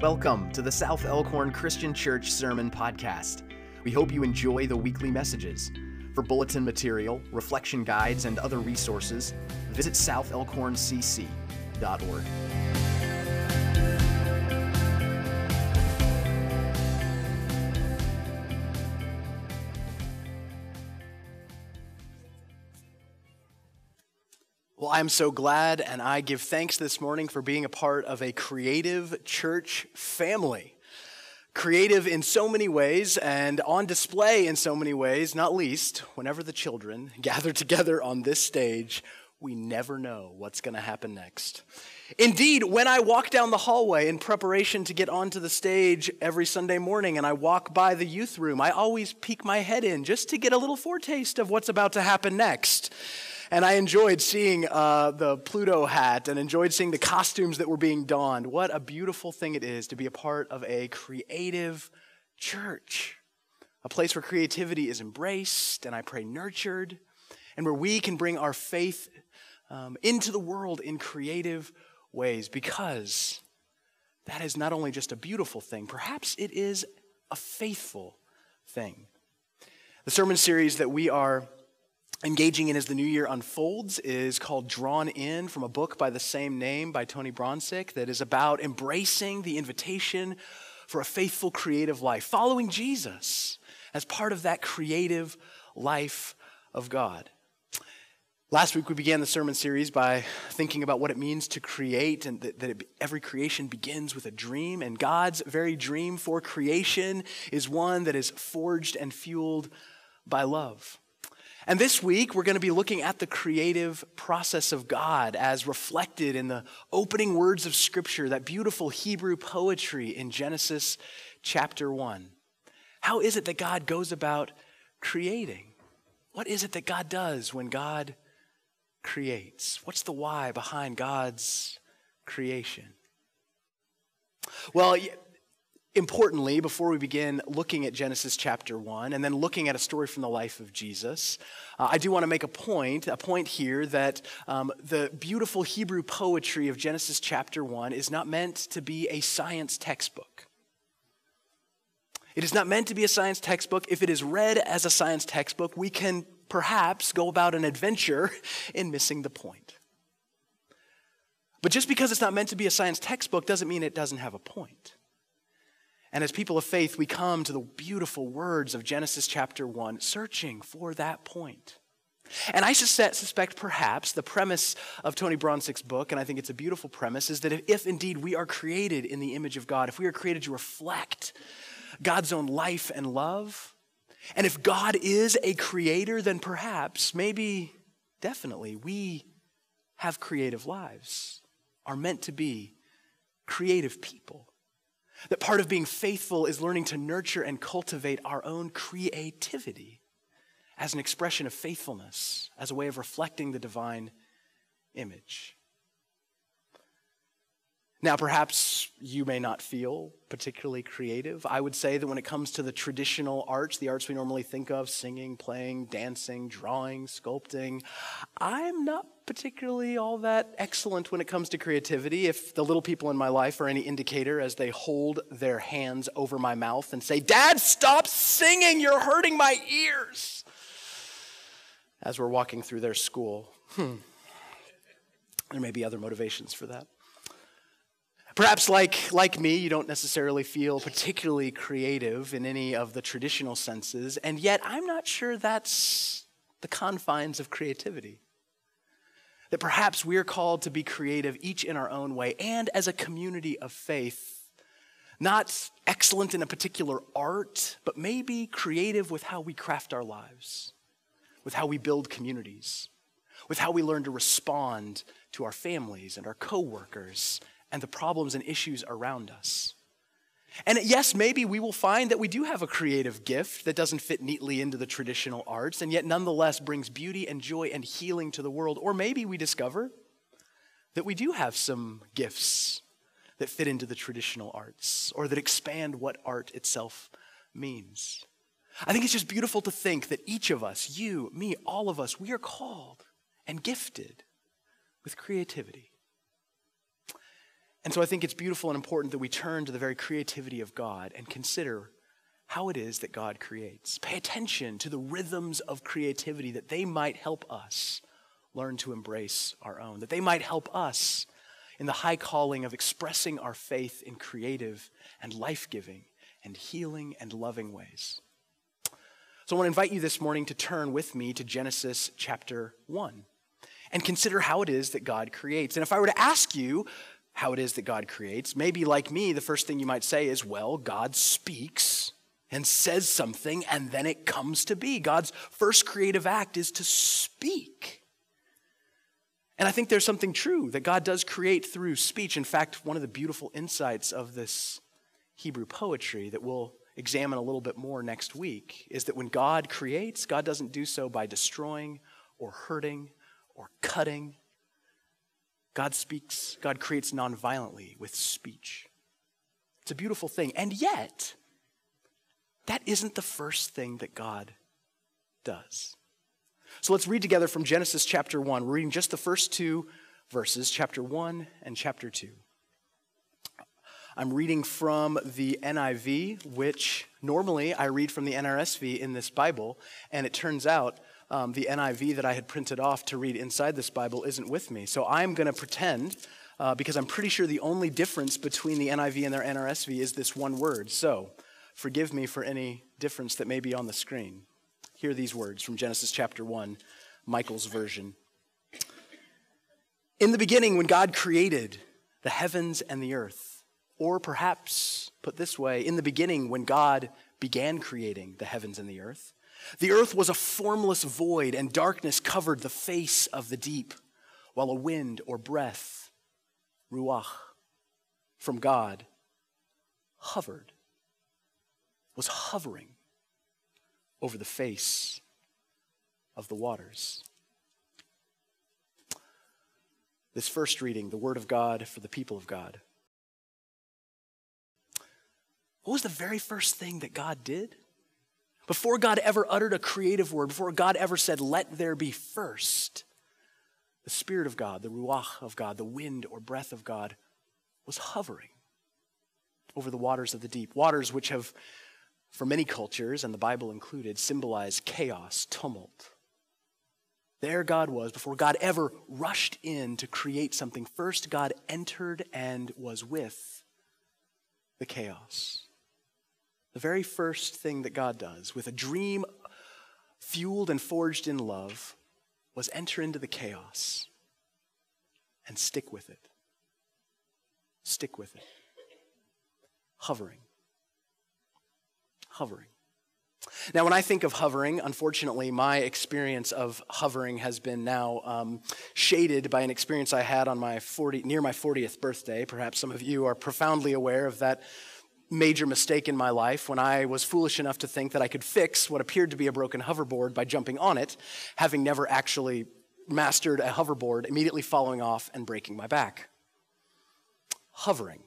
Welcome to the South Elkhorn Christian Church Sermon Podcast. We hope you enjoy the weekly messages. For bulletin material, reflection guides, and other resources, visit southelkhorncc.org. Well, I'm so glad, and I give thanks this morning for being a part of a creative church family. Creative in so many ways and on display in so many ways, not least whenever the children gather together on this stage, we never know what's going to happen next. Indeed, when I walk down the hallway in preparation to get onto the stage every Sunday morning and I walk by the youth room, I always peek my head in just to get a little foretaste of what's about to happen next. And I enjoyed seeing the Pluto hat and enjoyed seeing the costumes that were being donned. What a beautiful thing it is to be a part of a creative church. A place where creativity is embraced and I pray nurtured, and where we can bring our faith into the world in creative ways, because that is not only just a beautiful thing, perhaps it is a faithful thing. The sermon series that we are engaging in as the new year unfolds is called Drawn In, from a book by the same name by Tony Bronsick, that is about embracing the invitation for a faithful creative life, following Jesus as part of that creative life of God. Last week we began the sermon series by thinking about what it means to create, and that every creation begins with a dream, and God's very dream for creation is one that is forged and fueled by love. And this week, we're going to be looking at the creative process of God as reflected in the opening words of Scripture, that beautiful Hebrew poetry in Genesis chapter 1. How is it that God goes about creating? What is it that God does when God creates? What's the why behind God's creation? Well, importantly, before we begin looking at Genesis chapter 1 and then looking at a story from the life of Jesus, I do want to make a point here that the beautiful Hebrew poetry of Genesis chapter 1 is not meant to be a science textbook. It is not meant to be a science textbook. If it is read as a science textbook, we can perhaps go about an adventure in missing the point. But just because it's not meant to be a science textbook doesn't mean it doesn't have a point. And as people of faith, we come to the beautiful words of Genesis chapter 1, searching for that point. And I suspect perhaps the premise of Tony Bronsick's book, and I think it's a beautiful premise, is that if indeed we are created in the image of God, if we are created to reflect God's own life and love, and if God is a creator, then perhaps, maybe, definitely, we have creative lives, are meant to be creative people. That part of being faithful is learning to nurture and cultivate our own creativity as an expression of faithfulness, as a way of reflecting the divine image. Now, perhaps you may not feel particularly creative. I would say that when it comes to the traditional arts, the arts we normally think of, singing, playing, dancing, drawing, sculpting, I'm not particularly all that excellent when it comes to creativity. If the little people in my life are any indicator, as they hold their hands over my mouth and say, "Dad, stop singing, you're hurting my ears," as we're walking through their school. There may be other motivations for that. Perhaps like me, you don't necessarily feel particularly creative in any of the traditional senses, and yet I'm not sure that's the confines of creativity. That perhaps we're called to be creative each in our own way, and as a community of faith, not excellent in a particular art, but maybe creative with how we craft our lives, with how we build communities, with how we learn to respond to our families and our coworkers and the problems and issues around us. And yes, maybe we will find that we do have a creative gift that doesn't fit neatly into the traditional arts, and yet nonetheless brings beauty and joy and healing to the world. Or maybe we discover that we do have some gifts that fit into the traditional arts, or that expand what art itself means. I think it's just beautiful to think that each of us, you, me, all of us, we are called and gifted with creativity. And so I think it's beautiful and important that we turn to the very creativity of God and consider how it is that God creates. Pay attention to the rhythms of creativity that they might help us learn to embrace our own, that they might help us in the high calling of expressing our faith in creative and life-giving and healing and loving ways. So I want to invite you this morning to turn with me to Genesis chapter 1 and consider how it is that God creates. And if I were to ask you how it is that God creates, maybe like me, the first thing you might say is, well, God speaks and says something and then it comes to be. God's first creative act is to speak. And I think there's something true that God does create through speech. In fact, one of the beautiful insights of this Hebrew poetry that we'll examine a little bit more next week is that when God creates, God doesn't do so by destroying or hurting or cutting. God speaks, God creates nonviolently with speech. It's a beautiful thing. And yet, that isn't the first thing that God does. So let's read together from Genesis chapter 1. We're reading just the first two verses, chapter 1 and chapter 2. I'm reading from the NIV, which normally I read from the NRSV in this Bible, and it turns out the NIV that I had printed off to read inside this Bible isn't with me. So I'm going to pretend, because I'm pretty sure the only difference between the NIV and their NRSV is this one word. So forgive me for any difference that may be on the screen. Hear these words from Genesis chapter 1, Michael's version. In the beginning, when God created the heavens and the earth, or perhaps put this way, in the beginning, when God began creating the heavens and the earth was a formless void, and darkness covered the face of the deep, while a wind or breath, ruach, from God, was hovering over the face of the waters. This first reading, the word of God for the people of God. What was the very first thing that God did? Before God ever uttered a creative word, before God ever said, let there be first, the Spirit of God, the ruach of God, the wind or breath of God, was hovering over the waters of the deep. Waters which have, for many cultures, and the Bible included, symbolized chaos, tumult. There God was, before God ever rushed in to create something. First, God entered and was with the chaos. The very first thing that God does, with a dream fueled and forged in love, was enter into the chaos and stick with it. Stick with it. Hovering. Now, when I think of hovering, unfortunately, my experience of hovering has been now shaded by an experience I had on near my 40th birthday. Perhaps some of you are profoundly aware of that major mistake in my life when I was foolish enough to think that I could fix what appeared to be a broken hoverboard by jumping on it, having never actually mastered a hoverboard, immediately following off and breaking my back. Hovering.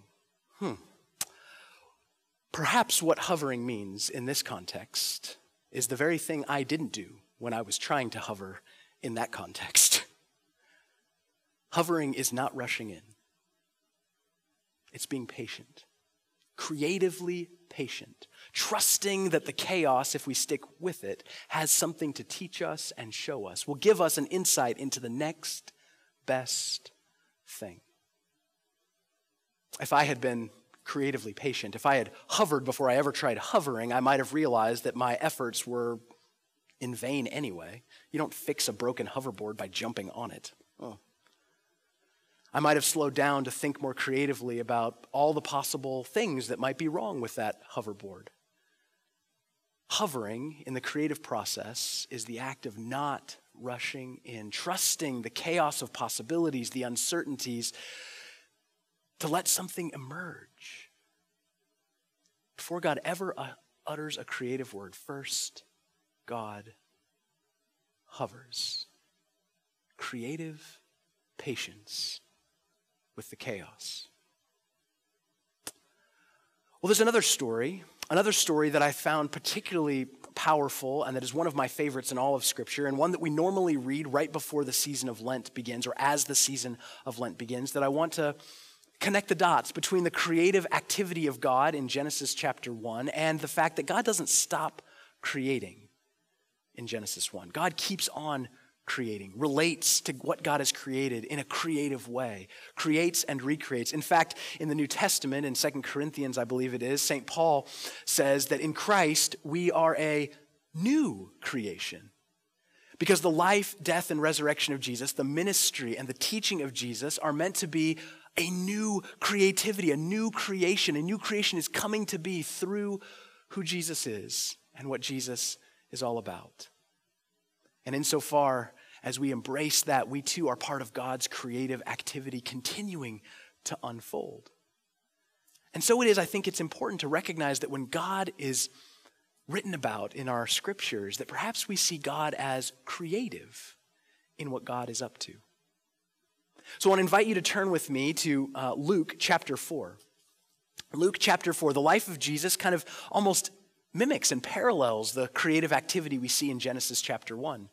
Perhaps what hovering means in this context is the very thing I didn't do when I was trying to hover in that context. Hovering is not rushing in. It's being patient. Creatively patient, trusting that the chaos, if we stick with it, has something to teach us and show us, will give us an insight into the next best thing. If I had been creatively patient, if I had hovered before I ever tried hovering, I might have realized that my efforts were in vain anyway. You don't fix a broken hoverboard by jumping on it. I might have slowed down to think more creatively about all the possible things that might be wrong with that hoverboard. Hovering in the creative process is the act of not rushing in, trusting the chaos of possibilities, the uncertainties, to let something emerge. Before God ever utters a creative word, first God hovers. Creative patience with the chaos. Well, there's another story that I found particularly powerful and that is one of my favorites in all of Scripture, and one that we normally read right before the season of Lent begins, or as the season of Lent begins, that I want to connect the dots between the creative activity of God in Genesis chapter 1 and the fact that God doesn't stop creating in Genesis 1. God keeps on creating, relates to what God has created in a creative way, creates and recreates. In fact, in the New Testament, in 2 Corinthians, I believe it is, St. Paul says that in Christ we are a new creation. Because the life, death, and resurrection of Jesus, the ministry and the teaching of Jesus are meant to be a new creativity, a new creation. A new creation is coming to be through who Jesus is and what Jesus is all about. And insofar as we embrace that, we too are part of God's creative activity continuing to unfold. And so it is, I think it's important to recognize that when God is written about in our scriptures, that perhaps we see God as creative in what God is up to. So I want to invite you to turn with me to Luke chapter 4. Luke chapter 4, the life of Jesus kind of almost mimics and parallels the creative activity we see in Genesis chapter 1.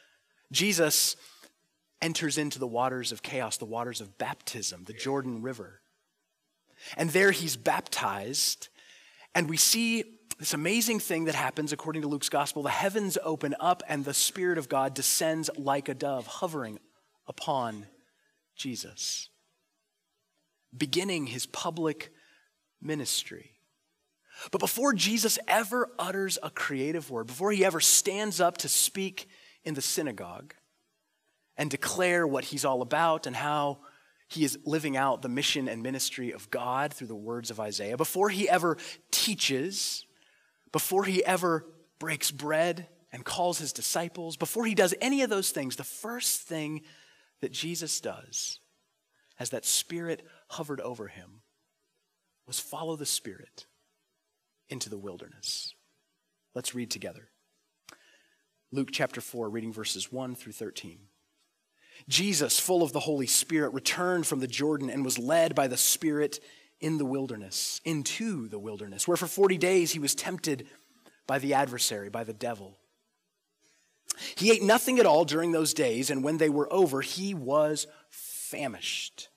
Jesus enters into the waters of chaos, the waters of baptism, the Jordan River. And there he's baptized, and we see this amazing thing that happens according to Luke's gospel. The heavens open up and the Spirit of God descends like a dove, hovering upon Jesus, beginning his public ministry. But before Jesus ever utters a creative word, before he ever stands up to speak in the synagogue and declare what he's all about and how he is living out the mission and ministry of God through the words of Isaiah, before he ever teaches, before he ever breaks bread and calls his disciples, before he does any of those things, the first thing that Jesus does as that Spirit hovered over him was follow the Spirit into the wilderness. Let's read together. Luke chapter 4, reading verses 1 through 13. Jesus, full of the Holy Spirit, returned from the Jordan and was led by the Spirit into the wilderness, where for 40 days he was tempted by the adversary, by the devil. He ate nothing at all during those days, and when they were over, he was famished.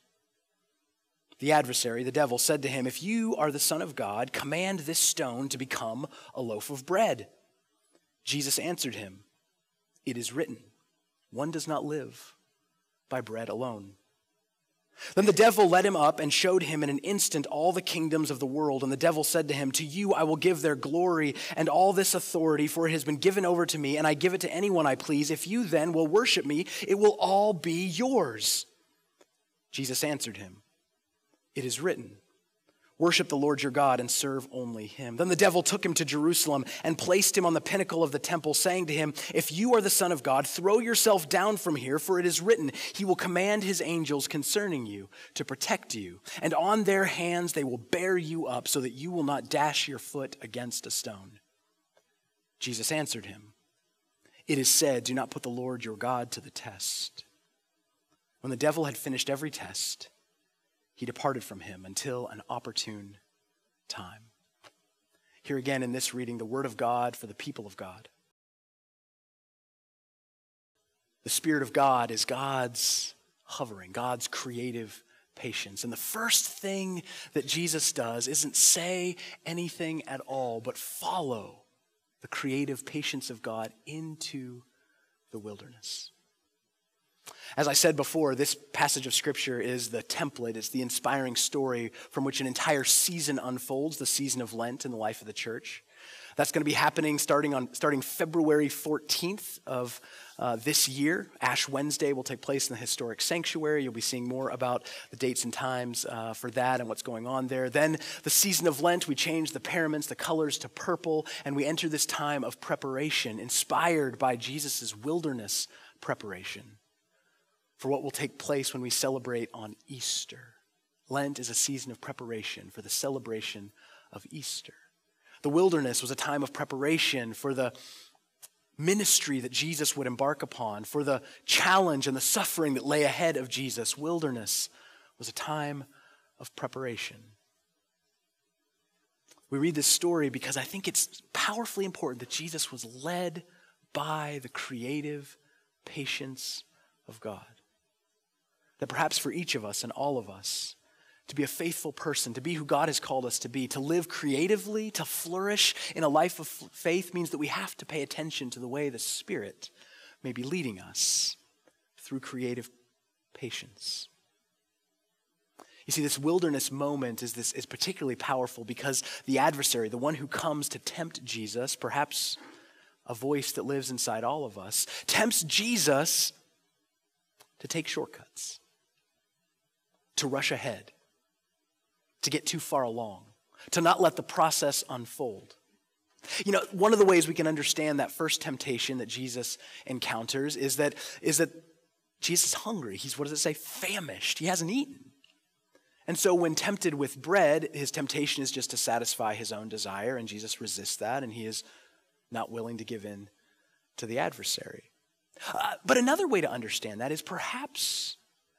The adversary, the devil, said to him, "If you are the Son of God, command this stone to become a loaf of bread." Jesus answered him, "It is written, one does not live by bread alone." Then the devil led him up and showed him in an instant all the kingdoms of the world. And the devil said to him, "To you I will give their glory and all this authority, for it has been given over to me, and I give it to anyone I please. If you then will worship me, it will all be yours." Jesus answered him, "It is written, worship the Lord your God and serve only him." Then the devil took him to Jerusalem and placed him on the pinnacle of the temple, saying to him, "If you are the Son of God, throw yourself down from here, for it is written, he will command his angels concerning you to protect you, and on their hands they will bear you up so that you will not dash your foot against a stone." Jesus answered him, "It is said, do not put the Lord your God to the test." When the devil had finished every test, he departed from him until an opportune time. Here again in this reading, the word of God for the people of God. The Spirit of God is God's hovering, God's creative patience. And the first thing that Jesus does isn't say anything at all, but follow the creative patience of God into the wilderness. As I said before, this passage of Scripture is the template. It's the inspiring story from which an entire season unfolds, the season of Lent in the life of the church. That's going to be happening starting February 14th of this year. Ash Wednesday will take place in the historic sanctuary. You'll be seeing more about the dates and times for that and what's going on there. Then the season of Lent, we change the paraments, the colors to purple, and we enter this time of preparation inspired by Jesus' wilderness preparation for what will take place when we celebrate on Easter. Lent is a season of preparation for the celebration of Easter. The wilderness was a time of preparation for the ministry that Jesus would embark upon, for the challenge and the suffering that lay ahead of Jesus. Wilderness was a time of preparation. We read this story because I think it's powerfully important that Jesus was led by the creative patience of God. That perhaps for each of us and all of us, to be a faithful person, to be who God has called us to be, to live creatively, to flourish in a life of faith means that we have to pay attention to the way the Spirit may be leading us through creative patience. You see, this wilderness moment is particularly powerful because the adversary, the one who comes to tempt Jesus, perhaps a voice that lives inside all of us, tempts Jesus to take shortcuts, to rush ahead, to get too far along, to not let the process unfold. You know, one of the ways we can understand that first temptation that Jesus encounters is that Jesus is hungry. He's, what does it say? Famished. He hasn't eaten. And so when tempted with bread, his temptation is just to satisfy his own desire, and Jesus resists that, and he is not willing to give in to the adversary. But another way to understand that is perhaps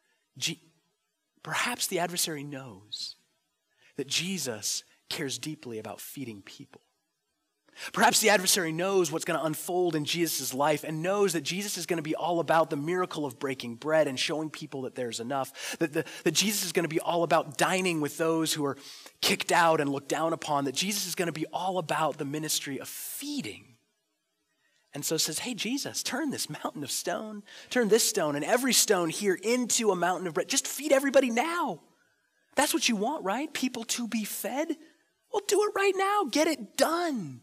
the adversary knows that Jesus cares deeply about feeding people. Perhaps the adversary knows what's going to unfold in Jesus' life and knows that Jesus is going to be all about the miracle of breaking bread and showing people that there's enough, that Jesus is going to be all about dining with those who are kicked out and looked down upon, that Jesus is going to be all about the ministry of feeding. And so says, hey, Jesus, turn this mountain of stone, turn this stone and every stone here into a mountain of bread. Just feed everybody now. That's what you want, right? People to be fed? Well, do it right now. Get it done.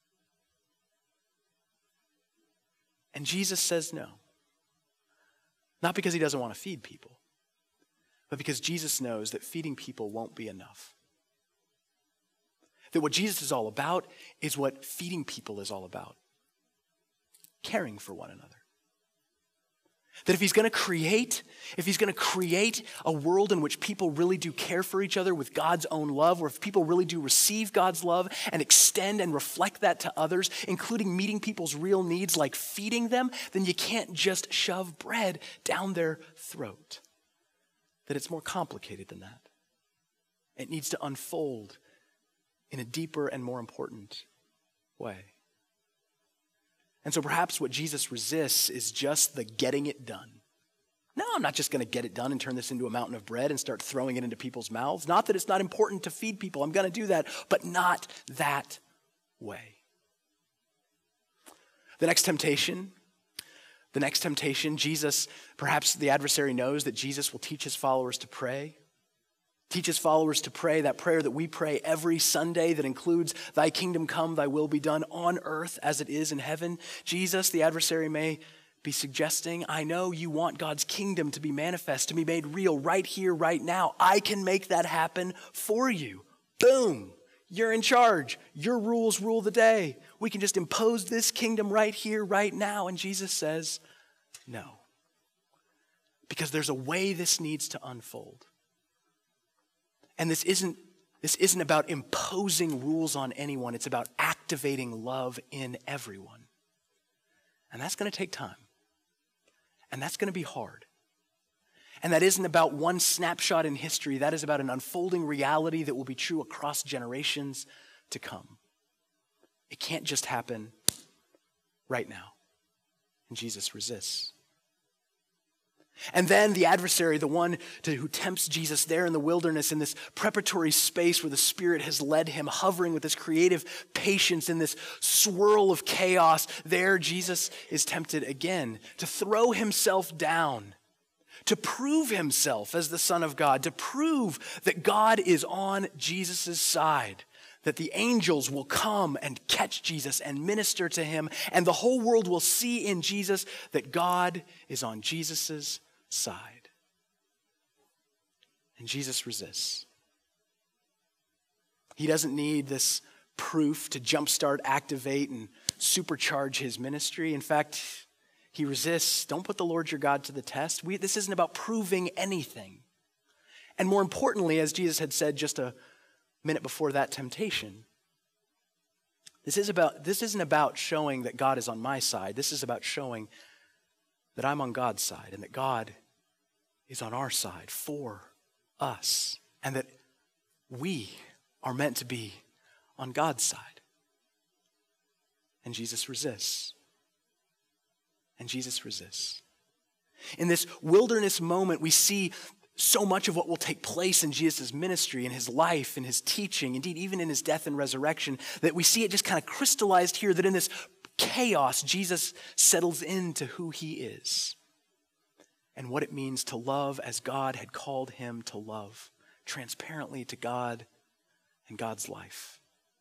And Jesus says no. Not because he doesn't want to feed people, but because Jesus knows that feeding people won't be enough. That what Jesus is all about is what feeding people is all about. Caring for one another. That if he's going to create a world in which people really do care for each other with God's own love, or if people really do receive God's love and extend and reflect that to others, including meeting people's real needs like feeding them, then you can't just shove bread down their throat. That it's more complicated than that. It needs to unfold in a deeper and more important way. And so perhaps what Jesus resists is just the getting it done. No, I'm not just going to get it done and turn this into a mountain of bread and start throwing it into people's mouths. Not that it's not important to feed people. I'm going to do that, but not that way. The next temptation, Jesus, perhaps the adversary knows that Jesus will teach his followers to pray. Teach his followers to pray that prayer that we pray every Sunday that includes, thy kingdom come, thy will be done on earth as it is in heaven. Jesus, the adversary, may be suggesting, I know you want God's kingdom to be manifest, to be made real right here, right now. I can make that happen for you. Boom. You're in charge. Your rules rule the day. We can just impose this kingdom right here, right now. And Jesus says, no. Because there's a way this needs to unfold. And this isn't about imposing rules on anyone. It's about activating love in everyone. And that's going to take time. And that's going to be hard. And that isn't about one snapshot in history. That is about an unfolding reality that will be true across generations to come. It can't just happen right now. And Jesus resists. And then the adversary, the one who tempts Jesus there in the wilderness, in this preparatory space where the Spirit has led him, hovering with this creative patience in this swirl of chaos, there Jesus is tempted again to throw himself down, to prove himself as the Son of God, to prove that God is on Jesus' side, that the angels will come and catch Jesus and minister to him, and the whole world will see in Jesus that God is on Jesus' side. And Jesus resists. He doesn't need this proof to jumpstart, activate, and supercharge his ministry. In fact, he resists. Don't put the Lord your God to the test. This isn't about proving anything. And more importantly, as Jesus had said just a minute before that temptation, this isn't about showing that God is on my side. This is about showing that I'm on God's side and that God is on our side for us, and that we are meant to be on God's side. And Jesus resists. And Jesus resists. In this wilderness moment, we see so much of what will take place in Jesus' ministry, in his life, in his teaching, indeed even in his death and resurrection, that we see it just kind of crystallized here, that in this chaos, Jesus settles into who he is and what it means to love as God had called him to love, transparently to God and God's life.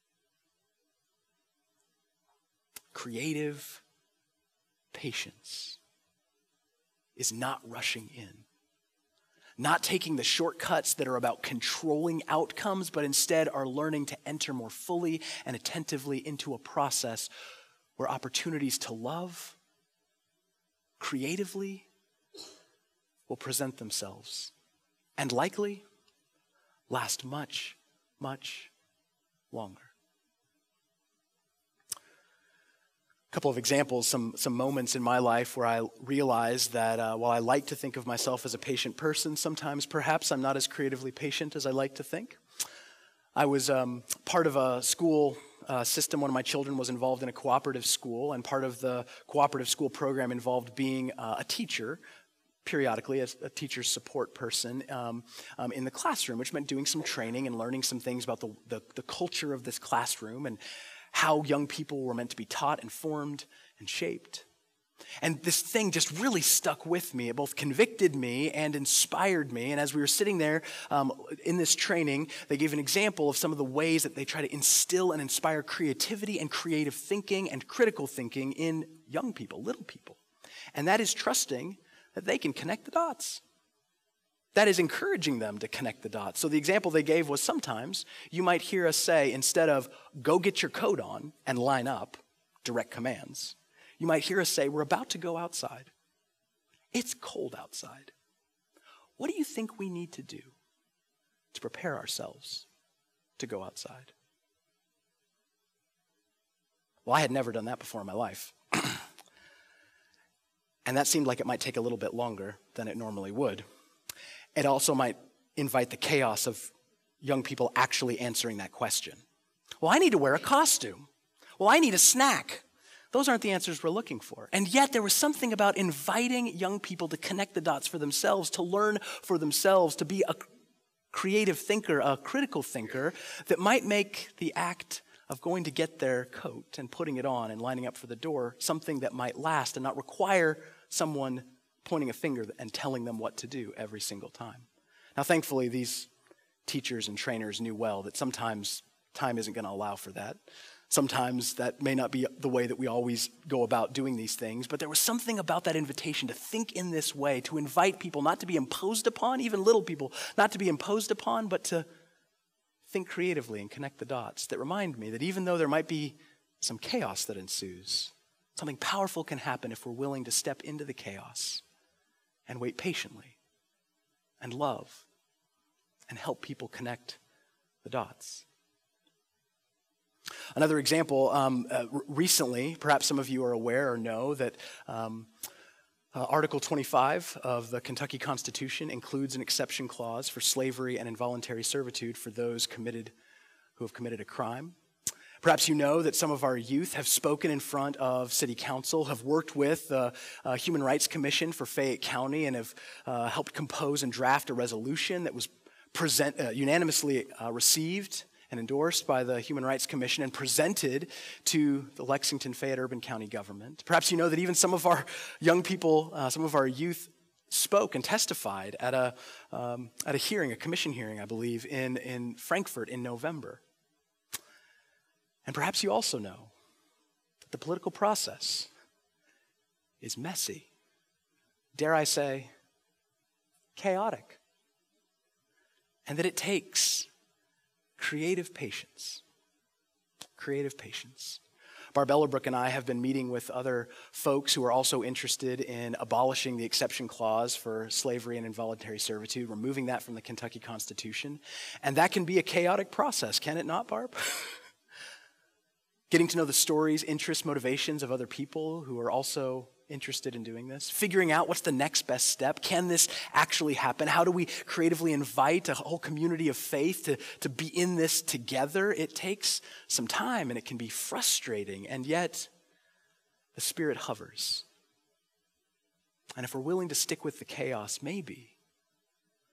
Creative patience is not rushing in, not taking the shortcuts that are about controlling outcomes, but instead are learning to enter more fully and attentively into a process where opportunities to love creatively will present themselves and likely last much, much longer. A couple of examples, some moments in my life where I realized that while I like to think of myself as a patient person, sometimes perhaps I'm not as creatively patient as I like to think. I was part of a school system. One of my children was involved in a cooperative school, and part of the cooperative school program involved being a teacher, periodically as a teacher support person in the classroom, which meant doing some training and learning some things about the culture of this classroom and how young people were meant to be taught and formed and shaped. And this thing just really stuck with me. It both convicted me and inspired me. And as we were sitting there in this training, they gave an example of some of the ways that they try to instill and inspire creativity and creative thinking and critical thinking in young people, little people. And that is trusting that they can connect the dots. That is encouraging them to connect the dots. So the example they gave was sometimes you might hear us say, instead of go get your coat on and line up, direct commands, you might hear us say, we're about to go outside. It's cold outside. What do you think we need to do to prepare ourselves to go outside? Well, I had never done that before in my life. And that seemed like it might take a little bit longer than it normally would. It also might invite the chaos of young people actually answering that question. Well, I need to wear a costume. Well, I need a snack. Those aren't the answers we're looking for. And yet there was something about inviting young people to connect the dots for themselves, to learn for themselves, to be a creative thinker, a critical thinker, that might make the act of going to get their coat and putting it on and lining up for the door something that might last and not require someone pointing a finger and telling them what to do every single time. Now, thankfully, these teachers and trainers knew well that sometimes time isn't going to allow for that. Sometimes that may not be the way that we always go about doing these things, but there was something about that invitation to think in this way, to invite people not to be imposed upon, even little people, not to be imposed upon, but to think creatively and connect the dots that remind me that even though there might be some chaos that ensues, something powerful can happen if we're willing to step into the chaos and wait patiently and love and help people connect the dots. Another example, recently, perhaps some of you are aware or know that Article 25 of the Kentucky Constitution includes an exception clause for slavery and involuntary servitude for those who have committed a crime. Perhaps you know that some of our youth have spoken in front of City Council, have worked with the Human Rights Commission for Fayette County, and have helped compose and draft a resolution that was unanimously received and endorsed by the Human Rights Commission and presented to the Lexington Fayette Urban County government. Perhaps you know that even some of our young people, some of our youth spoke and testified at a hearing, a commission hearing, I believe, in Frankfurt in November. And perhaps you also know that the political process is messy, dare I say, chaotic, and that it takes creative patience. Creative patience. Barb Ellerbrook and I have been meeting with other folks who are also interested in abolishing the exception clause for slavery and involuntary servitude, removing that from the Kentucky Constitution. And that can be a chaotic process, can it not, Barb? Getting to know the stories, interests, motivations of other people who are also interested in doing this. Figuring out what's the next best step. Can this actually happen? How do we creatively invite a whole community of faith to be in this together? It takes some time and it can be frustrating, and yet the Spirit hovers. And if we're willing to stick with the chaos, maybe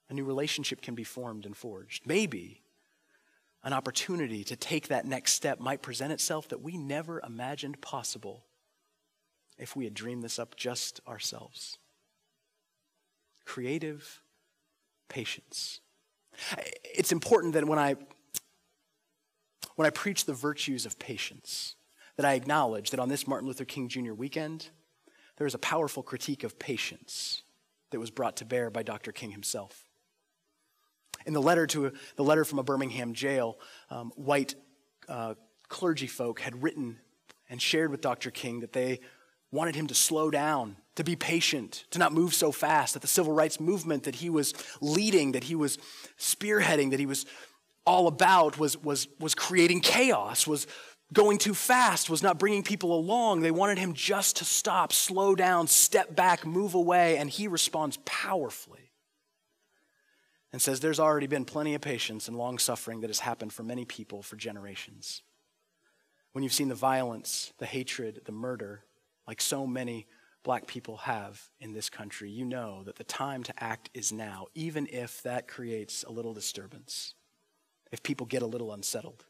a new relationship can be formed and forged. Maybe an opportunity to take that next step might present itself that we never imagined possible if we had dreamed this up just ourselves. Creative patience. It's important that when I preach the virtues of patience, that I acknowledge that on this Martin Luther King Jr. weekend, there is a powerful critique of patience that was brought to bear by Dr. King himself. In the letter from a Birmingham jail, white clergy folk had written and shared with Dr. King that they wanted him to slow down, to be patient, to not move so fast, that the civil rights movement that he was leading, that he was spearheading, that he was all about was creating chaos, was going too fast, was not bringing people along. They wanted him just to stop, slow down, step back, move away, and he responds powerfully and says there's already been plenty of patience and long suffering that has happened for many people for generations. When you've seen the violence, the hatred, the murder, like so many black people have in this country, you know that the time to act is now, even if that creates a little disturbance, if people get a little unsettled.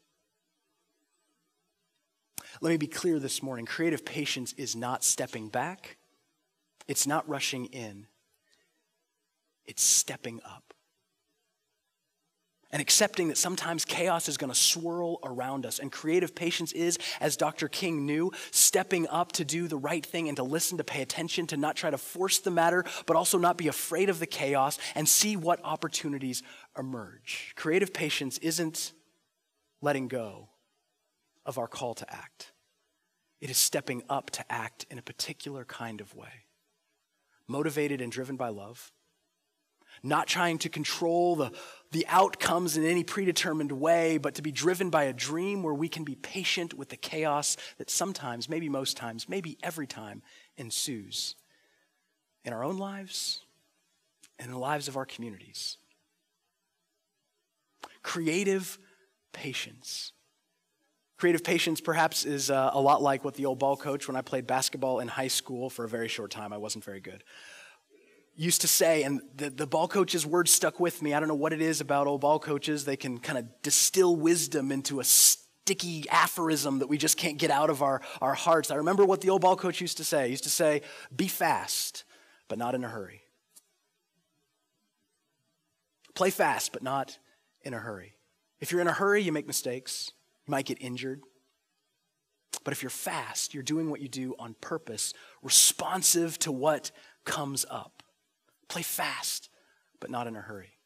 Let me be clear this morning. Creative patience is not stepping back. It's not rushing in. It's stepping up. And accepting that sometimes chaos is going to swirl around us. And creative patience is, as Dr. King knew, stepping up to do the right thing and to listen, to pay attention, to not try to force the matter, but also not be afraid of the chaos and see what opportunities emerge. Creative patience isn't letting go of our call to act. It is stepping up to act in a particular kind of way, motivated and driven by love, not trying to control the outcomes in any predetermined way, but to be driven by a dream where we can be patient with the chaos that sometimes, maybe most times, maybe every time ensues in our own lives and in the lives of our communities. Creative patience. Creative patience perhaps is a lot like what the old ball coach, when I played basketball in high school for a very short time, I wasn't very good, used to say, and the ball coach's words stuck with me. I don't know what it is about old ball coaches. They can kind of distill wisdom into a sticky aphorism that we just can't get out of our hearts. I remember what the old ball coach used to say. He used to say, be fast, but not in a hurry. Play fast, but not in a hurry. If you're in a hurry, you make mistakes. You might get injured. But if you're fast, you're doing what you do on purpose, responsive to what comes up. Play fast, but not in a hurry.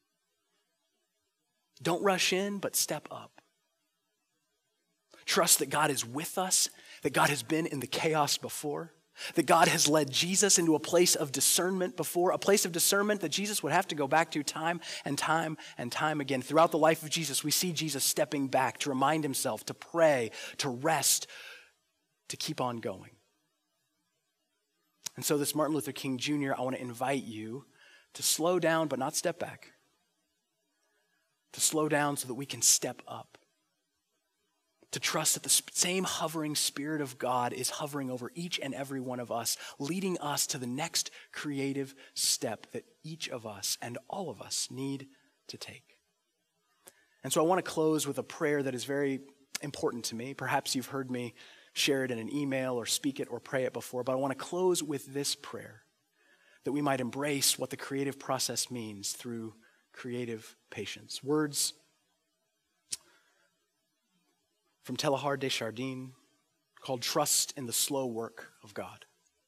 Don't rush in, but step up. Trust that God is with us, that God has been in the chaos before, that God has led Jesus into a place of discernment before, a place of discernment that Jesus would have to go back to time and time and time again. Throughout the life of Jesus, we see Jesus stepping back to remind himself, to pray, to rest, to keep on going. And so this Martin Luther King Jr., I want to invite you to slow down but not step back. To slow down so that we can step up. To trust that the same hovering Spirit of God is hovering over each and every one of us, leading us to the next creative step that each of us and all of us need to take. And so I want to close with a prayer that is very important to me. Perhaps you've heard me share it in an email or speak it or pray it before, but I want to close with this prayer, that we might embrace what the creative process means through creative patience. Words from Teilhard de Chardin called Trust in the Slow Work of God.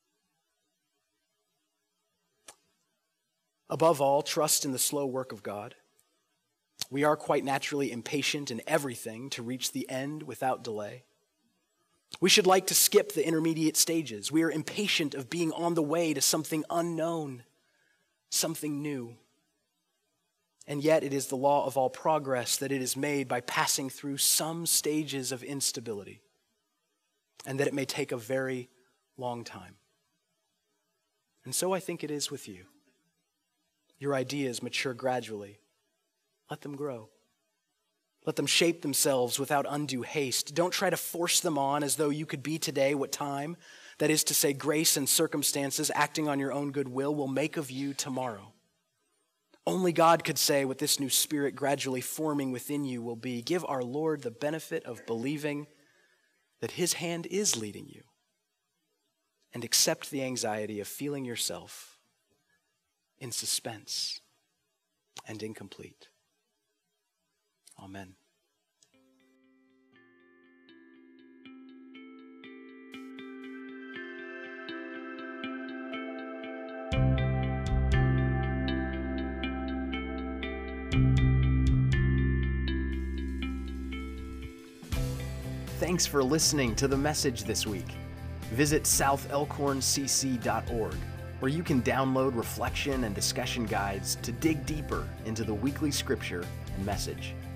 Above all, trust in the slow work of God. We are quite naturally impatient in everything to reach the end without delay. We should like to skip the intermediate stages. We are impatient of being on the way to something unknown, something new. And yet it is the law of all progress that it is made by passing through some stages of instability, and that it may take a very long time. And so I think it is with you. Your ideas mature gradually. Let them grow. Let them shape themselves without undue haste. Don't try to force them on as though you could be today what time, that is to say, grace and circumstances acting on your own goodwill, will make of you tomorrow. Only God could say what this new spirit gradually forming within you will be. Give our Lord the benefit of believing that his hand is leading you, and accept the anxiety of feeling yourself in suspense and incomplete. Amen. Thanks for listening to the message this week. Visit southelkhorncc.org, where you can download reflection and discussion guides to dig deeper into the weekly scripture and message.